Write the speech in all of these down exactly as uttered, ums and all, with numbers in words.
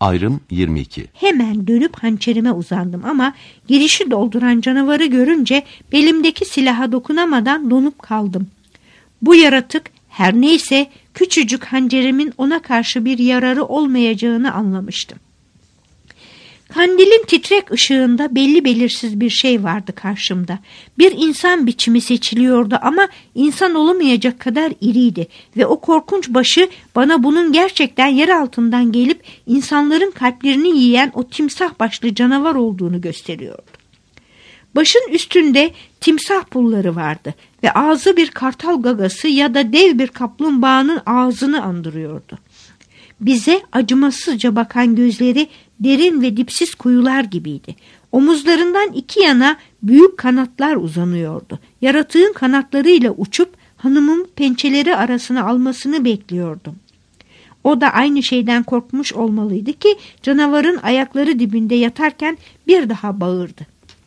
Ayrım yirmi iki. Hemen dönüp hançerime uzandım ama girişi dolduran canavarı görünce belimdeki silaha dokunamadan donup kaldım. Bu yaratık her neyse küçücük hançerimin ona karşı bir yararı olmayacağını anlamıştım. Kandilin titrek ışığında belli belirsiz bir şey vardı karşımda. Bir insan biçimi seçiliyordu ama insan olamayacak kadar iriydi ve o korkunç başı bana bunun gerçekten yer altından gelip insanların kalplerini yiyen o timsah başlı canavar olduğunu gösteriyordu. Başın üstünde timsah pulları vardı ve ağzı bir kartal gagası ya da dev bir kaplumbağanın ağzını andırıyordu. Bize acımasızca bakan gözleri derin ve dipsiz kuyular gibiydi. Omuzlarından iki yana büyük kanatlar uzanıyordu. Yaratığın kanatlarıyla uçup hanımın pençeleri arasına almasını bekliyordum. O da aynı şeyden korkmuş olmalıydı ki canavarın ayakları dibinde yatarken bir daha bağırdı.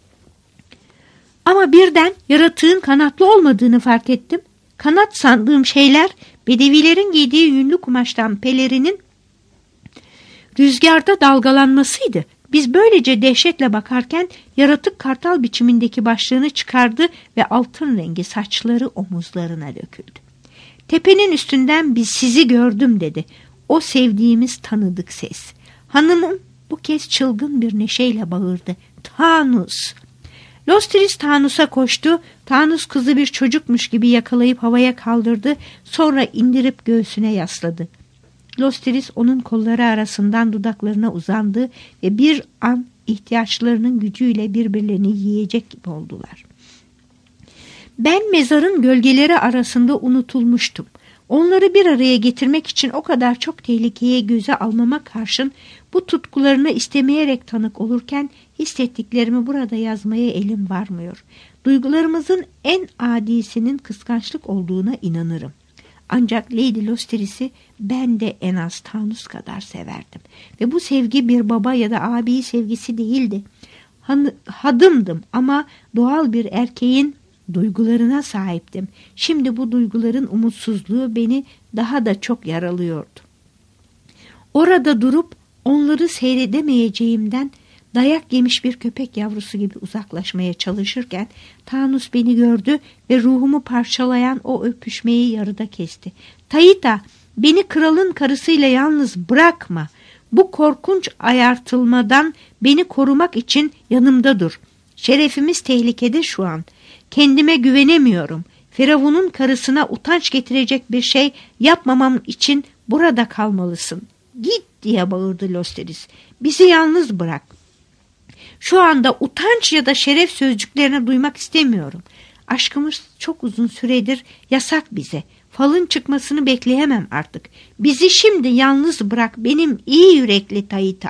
Ama birden yaratığın kanatlı olmadığını fark ettim. Kanat sandığım şeyler bedevilerin giydiği yünlü kumaştan pelerinin rüzgarda dalgalanmasıydı. Biz böylece dehşetle bakarken yaratık kartal biçimindeki başlığını çıkardı ve altın rengi saçları omuzlarına döküldü. Tepenin üstünden biz sizi gördüm dedi. O sevdiğimiz tanıdık ses. Hanımım bu kez çılgın bir neşeyle bağırdı. Tanus! Lostris Tanus'a koştu. Tanus kızı bir çocukmuş gibi yakalayıp havaya kaldırdı. Sonra indirip göğsüne yasladı. Lostris onun kolları arasından dudaklarına uzandı ve bir an ihtiyaçlarının gücüyle birbirlerini yiyecek gibi oldular. Ben mezarın gölgeleri arasında unutulmuştum. Onları bir araya getirmek için o kadar çok tehlikeye göze almama karşın bu tutkularına istemeyerek tanık olurken hissettiklerimi burada yazmaya elim varmıyor. Duygularımızın en adisinin kıskançlık olduğuna inanırım. Ancak Lady Lostris'i ben de en az Tanus kadar severdim. Ve bu sevgi bir baba ya da abi sevgisi değildi. Han- hadımdım ama doğal bir erkeğin duygularına sahiptim. Şimdi bu duyguların umutsuzluğu beni daha da çok yaralıyordu. Orada durup onları seyredemeyeceğimden dayak yemiş bir köpek yavrusu gibi uzaklaşmaya çalışırken Tanus beni gördü ve ruhumu parçalayan o öpüşmeyi yarıda kesti. Taita, beni kralın karısıyla yalnız bırakma. Bu korkunç ayartılmadan beni korumak için yanımda dur. Şerefimiz tehlikede şu an. Kendime güvenemiyorum. Firavun'un karısına utanç getirecek bir şey yapmamam için burada kalmalısın. Git diye bağırdı Lostris. Bizi yalnız bırak. Şu anda utanç ya da şeref sözcüklerini duymak istemiyorum. Aşkımız çok uzun süredir yasak bize. Falın çıkmasını bekleyemem artık. Bizi şimdi yalnız bırak benim iyi yürekli Taita.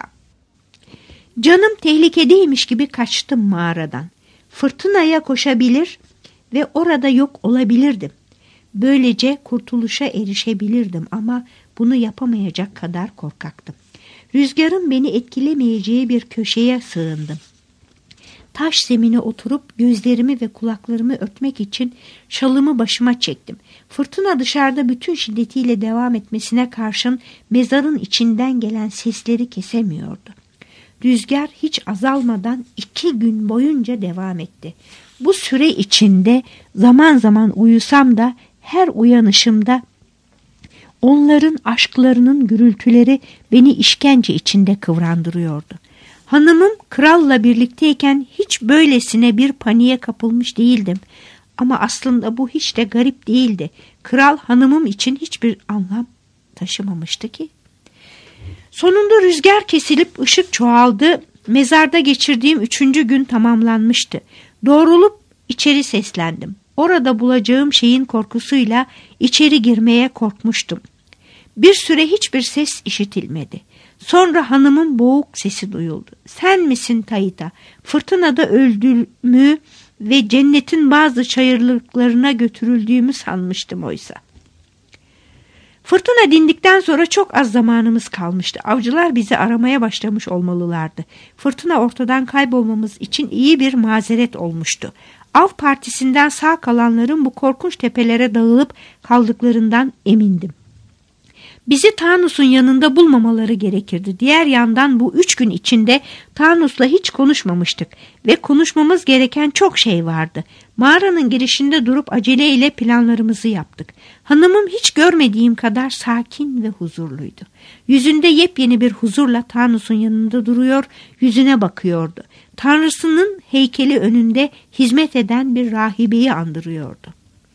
Canım tehlikedeymiş gibi kaçtım mağaradan. Fırtınaya koşabilir ve orada yok olabilirdim. Böylece kurtuluşa erişebilirdim ama bunu yapamayacak kadar korkaktım. Rüzgarın beni etkilemeyeceği bir köşeye sığındım. Taş zemine oturup gözlerimi ve kulaklarımı örtmek için şalımı başıma çektim. Fırtına dışarıda bütün şiddetiyle devam etmesine karşın mezarın içinden gelen sesleri kesemiyordu. Rüzgar hiç azalmadan iki gün boyunca devam etti. Bu süre içinde zaman zaman uyusam da her uyanışımda onların aşklarının gürültüleri beni işkence içinde kıvrandırıyordu. Hanımım kralla birlikteyken hiç böylesine bir paniğe kapılmış değildim. Ama aslında bu hiç de garip değildi. Kral hanımım için hiçbir anlam taşımamıştı ki. Sonunda rüzgar kesilip ışık çoğaldı. Mezarda geçirdiğim üçüncü gün tamamlanmıştı. Doğrulup içeri seslendim. Orada bulacağım şeyin korkusuyla içeri girmeye korkmuştum. Bir süre hiçbir ses işitilmedi. Sonra hanımın boğuk sesi duyuldu. Sen misin Taita? Fırtınada öldüğümü ve cennetin bazı çayırlıklarına götürüldüğümü sanmıştım oysa. Fırtına dindikten sonra çok az zamanımız kalmıştı. Avcılar bizi aramaya başlamış olmalılardı. Fırtına ortadan kaybolmamız için iyi bir mazeret olmuştu. Av partisinden sağ kalanların bu korkunç tepelere dağılıp kaldıklarından emindim. Bizi Tanus'un yanında bulmamaları gerekirdi. Diğer yandan bu üç gün içinde Tanus'la hiç konuşmamıştık ve konuşmamız gereken çok şey vardı. Mağaranın girişinde durup aceleyle planlarımızı yaptık. Hanımım hiç görmediğim kadar sakin ve huzurluydu. Yüzünde yepyeni bir huzurla Tanus'un yanında duruyor, yüzüne bakıyordu. Tanrısının heykeli önünde hizmet eden bir rahibeyi andırıyordu.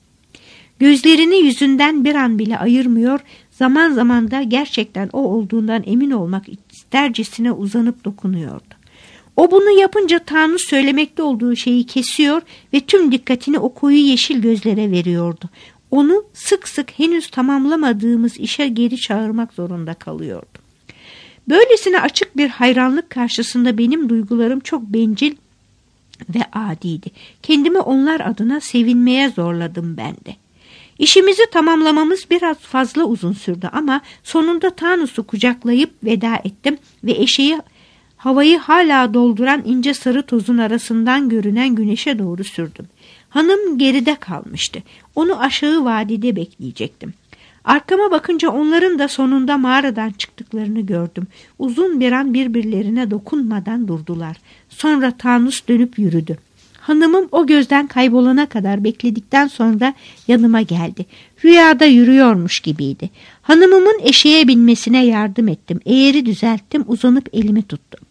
Gözlerini yüzünden bir an bile ayırmıyor, zaman zaman da gerçekten o olduğundan emin olmak istercesine uzanıp dokunuyordu. O bunu yapınca Tanrı söylemekte olduğu şeyi kesiyor ve tüm dikkatini o koyu yeşil gözlere veriyordu. Onu sık sık henüz tamamlamadığımız işe geri çağırmak zorunda kalıyordu. Böylesine açık bir hayranlık karşısında benim duygularım çok bencil ve adiydi. Kendimi onlar adına sevinmeye zorladım ben de. İşimizi tamamlamamız biraz fazla uzun sürdü ama sonunda Tanus'u kucaklayıp veda ettim ve eşeği havayı hala dolduran ince sarı tozun arasından görünen güneşe doğru sürdüm. Hanım geride kalmıştı. Onu aşağı vadide bekleyecektim. Arkama bakınca onların da sonunda mağaradan çıktıklarını gördüm. Uzun bir an birbirlerine dokunmadan durdular. Sonra Tanus dönüp yürüdü. Hanımım o gözden kaybolana kadar bekledikten sonra yanıma geldi. Rüyada yürüyormuş gibiydi. Hanımımın eşeğe binmesine yardım ettim. Eğeri düzelttim, uzanıp elimi tuttum.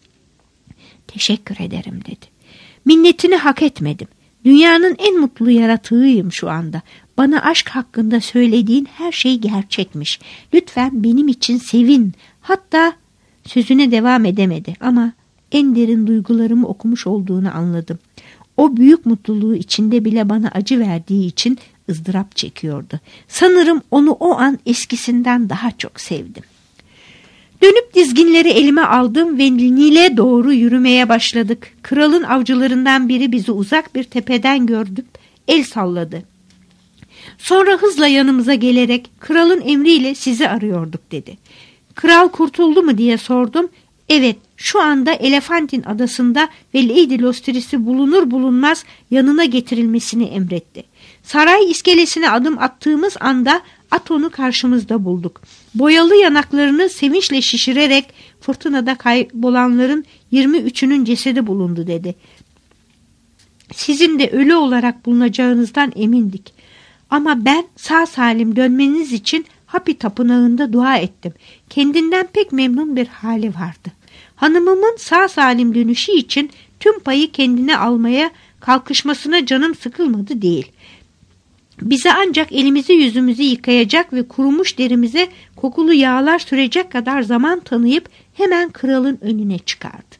Teşekkür ederim dedi. Minnetini hak etmedim. Dünyanın en mutlu yaratığıyım şu anda. Bana aşk hakkında söylediğin her şey gerçekmiş. Lütfen benim için sevin. Hatta sözüne devam edemedi ama en derin duygularımı okumuş olduğunu anladım. O büyük mutluluğu içinde bile bana acı verdiği için ızdırap çekiyordu. Sanırım onu o an eskisinden daha çok sevdim. Dönüp dizginleri elime aldım ve Nil'e doğru yürümeye başladık. Kralın avcılarından biri bizi uzak bir tepeden gördü, el salladı. Sonra hızla yanımıza gelerek kralın emriyle sizi arıyorduk dedi. Kral kurtuldu mu diye sordum. Evet, şu anda Elefantin adasında ve Lady Lostrisi bulunur bulunmaz yanına getirilmesini emretti. Saray iskelesine adım attığımız anda Aton'u karşımızda bulduk. Boyalı yanaklarını sevinçle şişirerek fırtınada kaybolanların yirmi üçünün cesedi bulundu dedi. Sizin de ölü olarak bulunacağınızdan emindik. Ama ben sağ salim dönmeniz için Hapi Tapınağı'nda dua ettim. Kendinden pek memnun bir hali vardı. Hanımımın sağ salim dönüşü için tüm payı kendine almaya kalkışmasına canım sıkılmadı değil. Bize ancak elimizi yüzümüzü yıkayacak ve kurumuş derimize kokulu yağlar sürecek kadar zaman tanıyıp hemen kralın önüne çıkardı.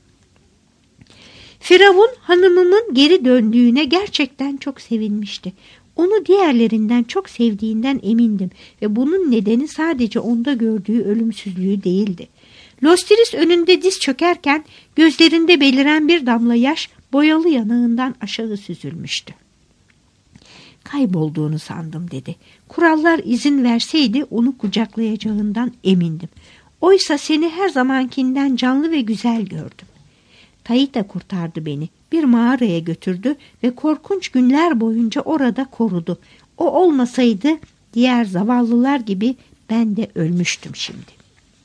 Firavun hanımımın geri döndüğüne gerçekten çok sevinmişti. Onu diğerlerinden çok sevdiğinden emindim ve bunun nedeni sadece onda gördüğü ölümsüzlüğü değildi. Lostris önünde diz çökerken gözlerinde beliren bir damla yaş boyalı yanağından aşağı süzülmüştü. Kaybolduğunu sandım dedi. Kurallar izin verseydi onu kucaklayacağından emindim. Oysa seni her zamankinden canlı ve güzel gördüm. Taita kurtardı beni. Bir mağaraya götürdü ve korkunç günler boyunca orada korudu. O olmasaydı diğer zavallılar gibi ben de ölmüştüm şimdi.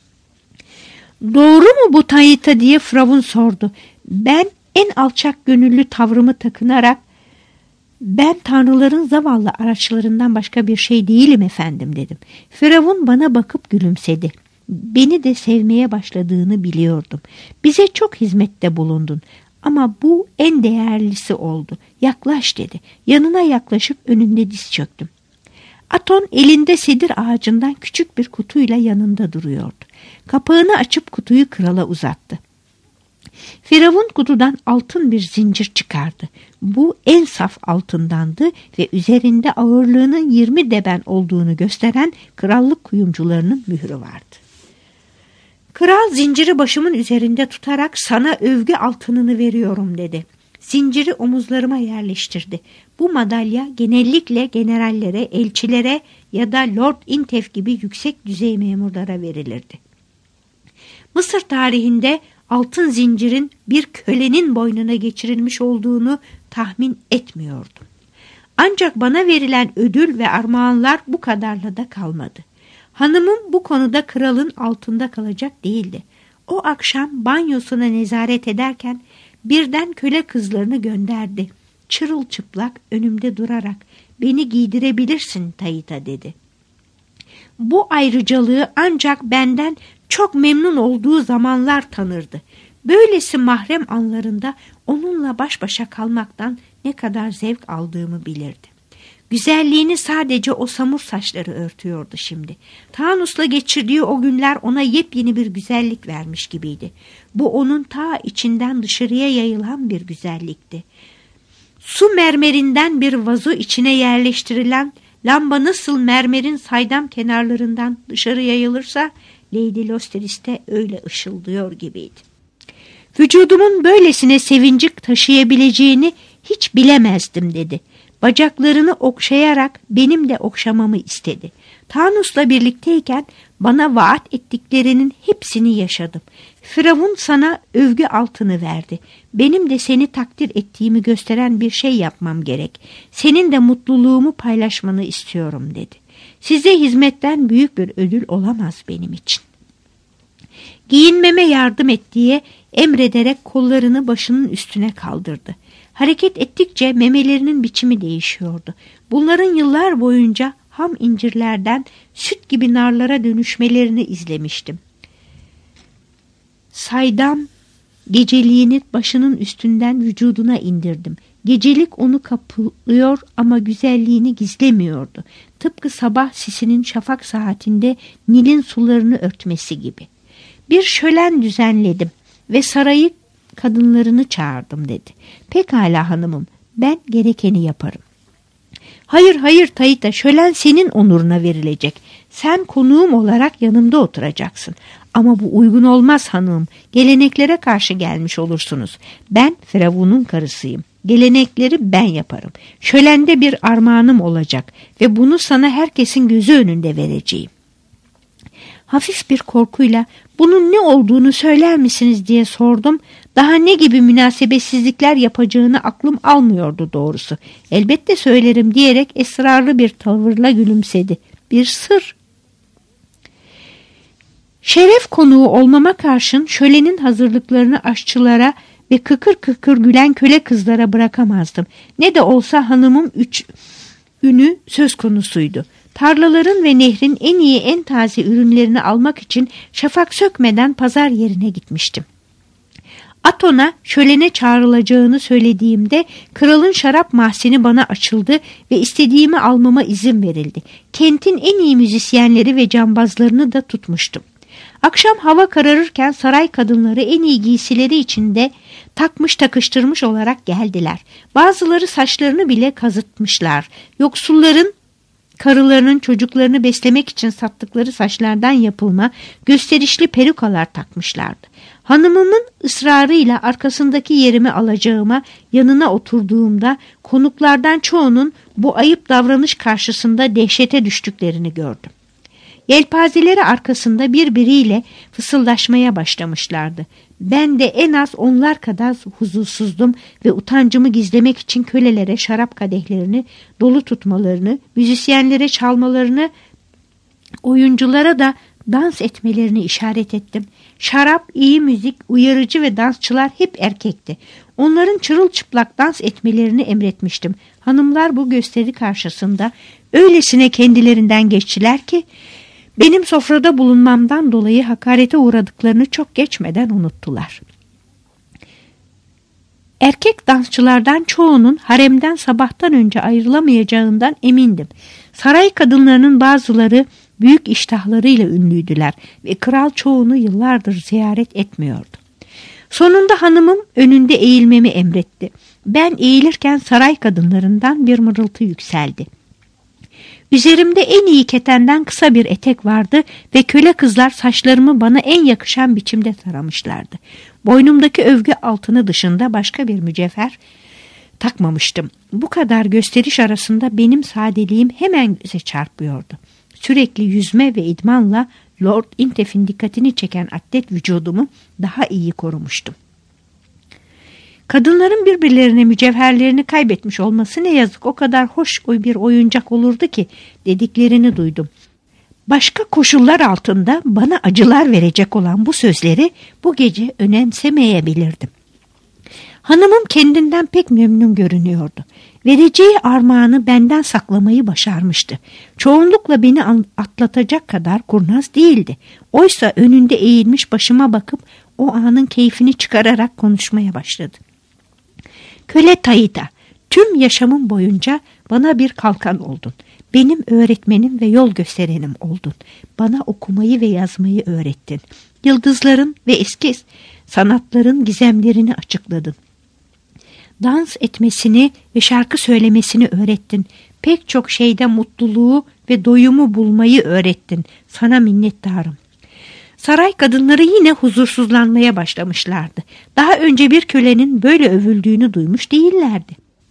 Doğru mu bu Taita diye Firavun sordu. Ben en alçak gönüllü tavrımı takınarak ben tanrıların zavallı araçlarından başka bir şey değilim efendim dedim. Firavun bana bakıp gülümsedi. Beni de sevmeye başladığını biliyordum. Bize çok hizmette bulundun ama bu en değerlisi oldu. Yaklaş dedi. Yanına yaklaşıp önünde diz çöktüm. Aton elinde sedir ağacından küçük bir kutuyla yanında duruyordu. Kapağını açıp kutuyu krala uzattı. Firavun kutudan altın bir zincir çıkardı. Bu en saf altındandı ve üzerinde ağırlığının yirmi deben olduğunu gösteren krallık kuyumcularının mührü vardı. Kral zinciri başımın üzerinde tutarak sana övgü altınını veriyorum dedi. Zinciri omuzlarıma yerleştirdi. Bu madalya genellikle generallere, elçilere ya da Lord Intef gibi yüksek düzey memurlara verilirdi. Mısır tarihinde altın zincirin bir kölenin boynuna geçirilmiş olduğunu tahmin etmiyordum. Ancak bana verilen ödül ve armağanlar bu kadarla da kalmadı. Hanımım bu konuda kralın altında kalacak değildi. O akşam banyosuna nezaret ederken birden köle kızlarını gönderdi. Çırılçıplak önümde durarak beni giydirebilirsin Taita dedi. Bu ayrıcalığı ancak benden çok memnun olduğu zamanlar tanırdı. Böylesi mahrem anlarında onunla baş başa kalmaktan ne kadar zevk aldığımı bilirdi. Güzelliğini sadece o samur saçları örtüyordu şimdi. Tanus'la geçirdiği o günler ona yepyeni bir güzellik vermiş gibiydi. Bu onun ta içinden dışarıya yayılan bir güzellikti. Su mermerinden bir vazo içine yerleştirilen lamba nasıl mermerin saydam kenarlarından dışarı yayılırsa Lady Losteris de öyle ışıldıyor gibiydi. Vücudumun böylesine sevinci taşıyabileceğini hiç bilemezdim dedi. Bacaklarını okşayarak benim de okşamamı istedi. Tanus'la birlikteyken bana vaat ettiklerinin hepsini yaşadım. Firavun sana övgü altını verdi. Benim de seni takdir ettiğimi gösteren bir şey yapmam gerek. Senin de mutluluğumu paylaşmanı istiyorum dedi. Size hizmetten büyük bir ödül olamaz benim için. Giyinmeme yardım et diye emrederek kollarını başının üstüne kaldırdı. Hareket ettikçe memelerinin biçimi değişiyordu. Bunların yıllar boyunca ham incirlerden süt gibi narlara dönüşmelerini izlemiştim. Saydam geceliğini başının üstünden vücuduna indirdim. Gecelik onu kaplıyor ama güzelliğini gizlemiyordu. Tıpkı sabah sisinin şafak saatinde Nil'in sularını örtmesi gibi. Bir şölen düzenledim ve sarayı kadınlarını çağırdım dedi. Pekala hanımım, ben gerekeni yaparım. Hayır hayır Taita, şölen senin onuruna verilecek. Sen konuğum olarak yanımda oturacaksın. Ama bu uygun olmaz hanım. Geleneklere karşı gelmiş olursunuz. Ben Firavun'un karısıyım. Gelenekleri ben yaparım. Şölende bir armağanım olacak ve bunu sana herkesin gözü önünde vereceğim. Hafif bir korkuyla bunun ne olduğunu söyler misiniz diye sordum. Daha ne gibi münasebetsizlikler yapacağını aklım almıyordu doğrusu. Elbette söylerim diyerek esrarlı bir tavırla gülümsedi. Bir sır. Şeref konuğu olmama karşın şölenin hazırlıklarını aşçılara ve kıkır kıkır gülen köle kızlara bırakamazdım. Ne de olsa hanımım üç ünü söz konusuydu. Tarlaların ve nehrin en iyi en taze ürünlerini almak için şafak sökmeden pazar yerine gitmiştim. Aton'a şölene çağrılacağını söylediğimde kralın şarap mahzeni bana açıldı ve istediğimi almama izin verildi. Kentin en iyi müzisyenleri ve cambazlarını da tutmuştum. Akşam hava kararırken saray kadınları en iyi giysileri içinde takmış takıştırmış olarak geldiler. Bazıları saçlarını bile kazıtmışlar. Yoksulların karılarının çocuklarını beslemek için sattıkları saçlardan yapılma gösterişli perukalar takmışlardı. Hanımımın ısrarıyla arkasındaki yerimi alacağıma yanına oturduğumda konuklardan çoğunun bu ayıp davranış karşısında dehşete düştüklerini gördüm. Yelpazeleri arkasında birbiriyle fısıldaşmaya başlamışlardı. Ben de en az onlar kadar huzursuzdum ve utancımı gizlemek için kölelere şarap kadehlerini dolu tutmalarını, müzisyenlere çalmalarını, oyunculara da dans etmelerini işaret ettim. Şarap, iyi müzik, uyarıcı ve dansçılar hep erkekti. Onların çırılçıplak dans etmelerini emretmiştim. Hanımlar bu gösteri karşısında öylesine kendilerinden geçtiler ki benim sofrada bulunmamdan dolayı hakarete uğradıklarını çok geçmeden unuttular. Erkek dansçılardan çoğunun haremden sabahtan önce ayrılamayacağından emindim. Saray kadınlarının bazıları büyük iştahlarıyla ünlüydüler ve kral çoğunu yıllardır ziyaret etmiyordu. Sonunda hanımım önünde eğilmemi emretti. Ben eğilirken saray kadınlarından bir mırıltı yükseldi. Üzerimde en iyi ketenden kısa bir etek vardı ve köle kızlar saçlarımı bana en yakışan biçimde taramışlardı. Boynumdaki övgü altını dışında başka bir mücevher takmamıştım. Bu kadar gösteriş arasında benim sadeliğim hemen göze çarpıyordu. Sürekli yüzme ve idmanla Lord Intef'in dikkatini çeken atlet vücudumu daha iyi korumuştum. Kadınların birbirlerine mücevherlerini kaybetmiş olması ne yazık, o kadar hoş bir oyuncak olurdu ki dediklerini duydum. Başka koşullar altında bana acılar verecek olan bu sözleri bu gece önemsemeyebilirdim. Hanımım kendinden pek memnun görünüyordu. Vereceği armağanı benden saklamayı başarmıştı. Çoğunlukla beni atlatacak kadar kurnaz değildi. Oysa önünde eğilmiş başıma bakıp o anın keyfini çıkararak konuşmaya başladı. Köle Taita, tüm yaşamım boyunca bana bir kalkan oldun. Benim öğretmenim ve yol gösterenim oldun. Bana okumayı ve yazmayı öğrettin. Yıldızların ve eski sanatların gizemlerini açıkladın. Dans etmesini ve şarkı söylemesini öğrettin. Pek çok şeyde mutluluğu ve doyumu bulmayı öğrettin. Sana minnettarım. Saray kadınları yine huzursuzlanmaya başlamışlardı. Daha önce bir kölenin böyle övüldüğünü duymuş değillerdi.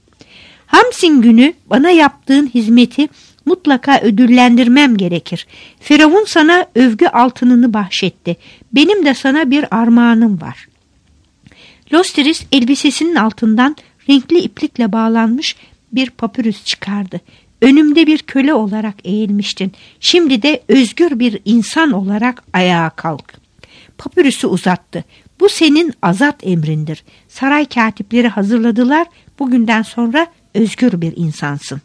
Hamsin günü bana yaptığın hizmeti mutlaka ödüllendirmem gerekir. Firavun sana övgü altınını bahşetti. Benim de sana bir armağanım var. Lostiris elbisesinin altından renkli iplikle bağlanmış bir papyrus çıkardı. Önümde bir köle olarak eğilmiştin. Şimdi de özgür bir insan olarak ayağa kalk. Papyrus'u uzattı. Bu senin azat emrindir. Saray katipleri hazırladılar. Bugünden sonra özgür bir insansın.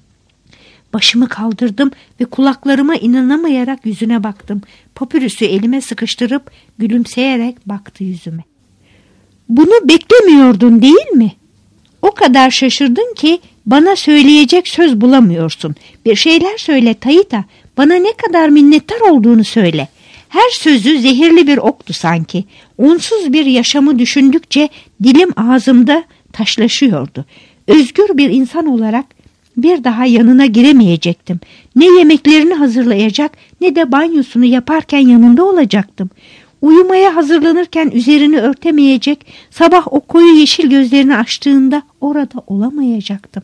Başımı kaldırdım ve kulaklarıma inanamayarak yüzüne baktım. Papyrus'u elime sıkıştırıp gülümseyerek baktı yüzüme. Bunu beklemiyordun değil mi? O kadar şaşırdın ki bana söyleyecek söz bulamıyorsun. Bir şeyler söyle Taita. Bana ne kadar minnettar olduğunu söyle. Her sözü zehirli bir oktu sanki. Onsuz bir yaşamı düşündükçe dilim ağzımda taşlaşıyordu. Özgür bir insan olarak bir daha yanına giremeyecektim. Ne yemeklerini hazırlayacak ne de banyosunu yaparken yanında olacaktım. Uyumaya hazırlanırken üzerini örtemeyecek, sabah o koyu yeşil gözlerini açtığında orada olamayacaktım.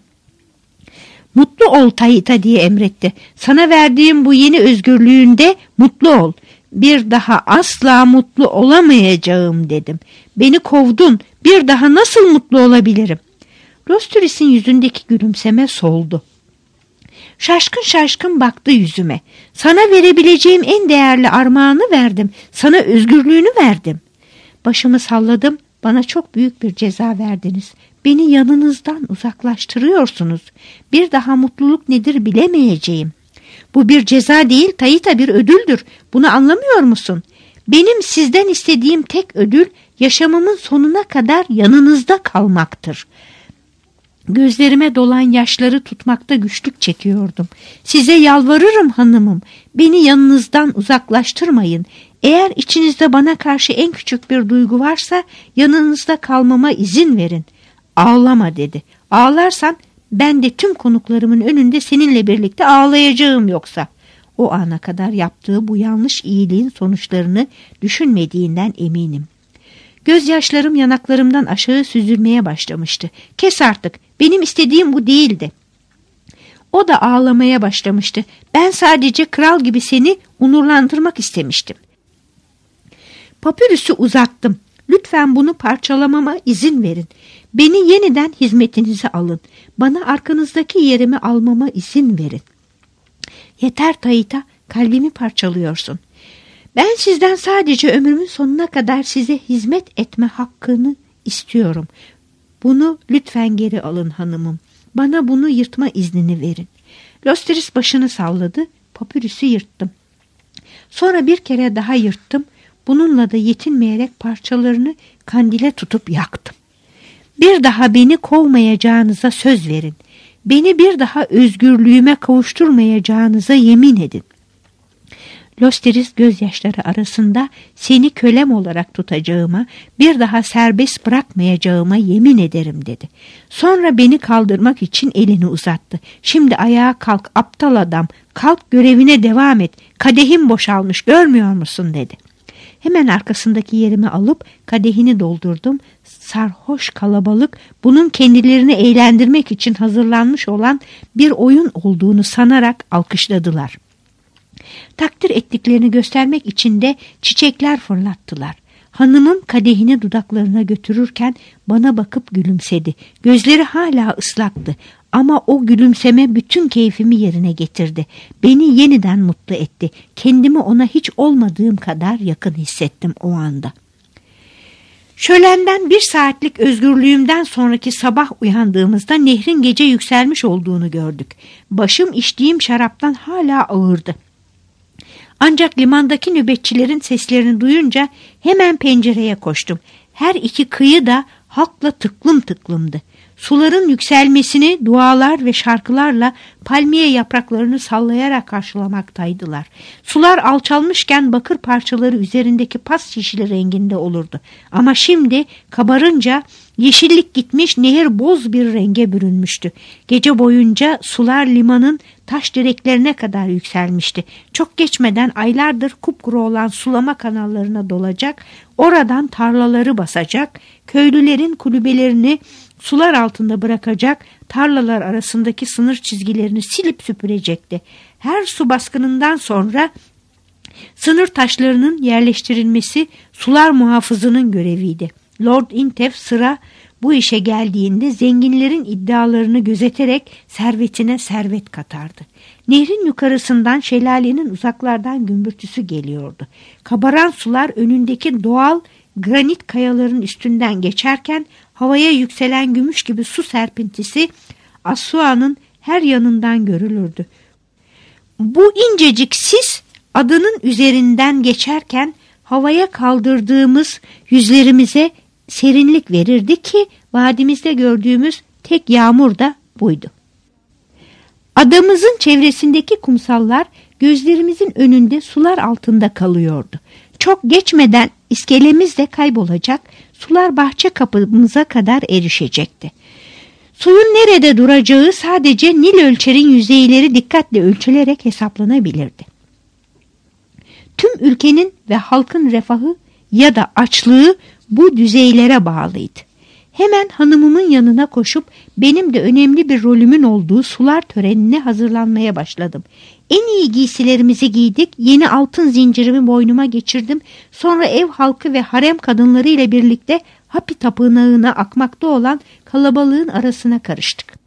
Mutlu ol Taita diye emretti. Sana verdiğim bu yeni özgürlüğünde mutlu ol. Bir daha asla mutlu olamayacağım dedim. Beni kovdun, bir daha nasıl mutlu olabilirim? Lostiris'in yüzündeki gülümseme soldu. Şaşkın şaşkın baktı yüzüme. Sana verebileceğim en değerli armağanı verdim. Sana özgürlüğünü verdim. Başımı salladım. Bana çok büyük bir ceza verdiniz. Beni yanınızdan uzaklaştırıyorsunuz. Bir daha mutluluk nedir bilemeyeceğim. Bu bir ceza değil, Taita bir ödüldür. Bunu anlamıyor musun? Benim sizden istediğim tek ödül yaşamımın sonuna kadar yanınızda kalmaktır. Gözlerime dolan yaşları tutmakta güçlük çekiyordum. Size yalvarırım hanımım, beni yanınızdan uzaklaştırmayın. Eğer içinizde bana karşı en küçük bir duygu varsa yanınızda kalmama izin verin. Ağlama dedi. Ağlarsan ben de tüm konuklarımın önünde seninle birlikte ağlayacağım yoksa. O ana kadar yaptığı bu yanlış iyiliğin sonuçlarını düşünmediğinden eminim. Gözyaşlarım yanaklarımdan aşağı süzülmeye başlamıştı. Kes artık, benim istediğim bu değildi. O da ağlamaya başlamıştı. Ben sadece kral gibi seni onurlandırmak istemiştim. Papyrus'u uzattım. Lütfen bunu parçalamama izin verin. Beni yeniden hizmetinize alın. Bana arkanızdaki yerimi almama izin verin. Yeter Taita, kalbimi parçalıyorsun. Ben sizden sadece ömrümün sonuna kadar size hizmet etme hakkını istiyorum. Bunu lütfen geri alın hanımım. Bana bunu yırtma iznini verin. Lostiris başını salladı. Papyrus'u yırttım. Sonra bir kere daha yırttım. Bununla da yetinmeyerek parçalarını kandile tutup yaktım. Bir daha beni kovmayacağınıza söz verin. Beni bir daha özgürlüğüme kavuşturmayacağınıza yemin edin. Lostiris gözyaşları arasında seni kölem olarak tutacağıma, bir daha serbest bırakmayacağıma yemin ederim dedi. Sonra beni kaldırmak için elini uzattı. Şimdi ayağa kalk aptal adam, kalk görevine devam et. Kadehim boşalmış görmüyor musun dedi. Hemen arkasındaki yerimi alıp kadehini doldurdum. Sarhoş kalabalık bunun kendilerini eğlendirmek için hazırlanmış olan bir oyun olduğunu sanarak alkışladılar. Takdir ettiklerini göstermek için de çiçekler fırlattılar. Hanımım kadehini dudaklarına götürürken bana bakıp gülümsedi. Gözleri hala ıslaktı. Ama o gülümseme bütün keyfimi yerine getirdi. Beni yeniden mutlu etti. Kendimi ona hiç olmadığım kadar yakın hissettim o anda. Şölenden bir saatlik özgürlüğümden sonraki sabah uyandığımızda nehrin gece yükselmiş olduğunu gördük. Başım içtiğim şaraptan hala ağırdı. Ancak limandaki nöbetçilerin seslerini duyunca hemen pencereye koştum. Her iki kıyı da halkla tıklım tıklımdı. Suların yükselmesini dualar ve şarkılarla palmiye yapraklarını sallayarak karşılamaktaydılar. Sular alçalmışken bakır parçaları üzerindeki pas şişili renginde olurdu. Ama şimdi kabarınca yeşillik gitmiş, nehir boz bir renge bürünmüştü. Gece boyunca sular limanın taş direklerine kadar yükselmişti. Çok geçmeden aylardır kupkuru olan sulama kanallarına dolacak, oradan tarlaları basacak, köylülerin kulübelerini sular altında bırakacak, tarlalar arasındaki sınır çizgilerini silip süpürecekti. Her su baskınından sonra sınır taşlarının yerleştirilmesi sular muhafızının göreviydi. Lord Intef sıra bu işe geldiğinde zenginlerin iddialarını gözeterek servetine servet katardı. Nehrin yukarısından şelalenin uzaklardan gümbürtüsü geliyordu. Kabaran sular önündeki doğal granit kayaların üstünden geçerken havaya yükselen gümüş gibi su serpintisi Assuan'ın her yanından görülürdü. Bu incecik sis adanın üzerinden geçerken havaya kaldırdığımız yüzlerimize serinlik verirdi ki vadimizde gördüğümüz tek yağmur da buydu. Adamızın çevresindeki kumsallar gözlerimizin önünde sular altında kalıyordu. Çok geçmeden iskelemiz de kaybolacak, sular bahçe kapımıza kadar erişecekti. Suyun nerede duracağı sadece Nil ölçerin yüzeyleri dikkatle ölçülerek hesaplanabilirdi. Tüm ülkenin ve halkın refahı ya da açlığı bu düzeylere bağlıydı. Hemen hanımımın yanına koşup benim de önemli bir rolümün olduğu sular törenine hazırlanmaya başladım. En iyi giysilerimizi giydik, yeni altın zincirimi boynuma geçirdim. Sonra ev halkı ve harem kadınları ile birlikte Hapi tapınağına akmakta olan kalabalığın arasına karıştık.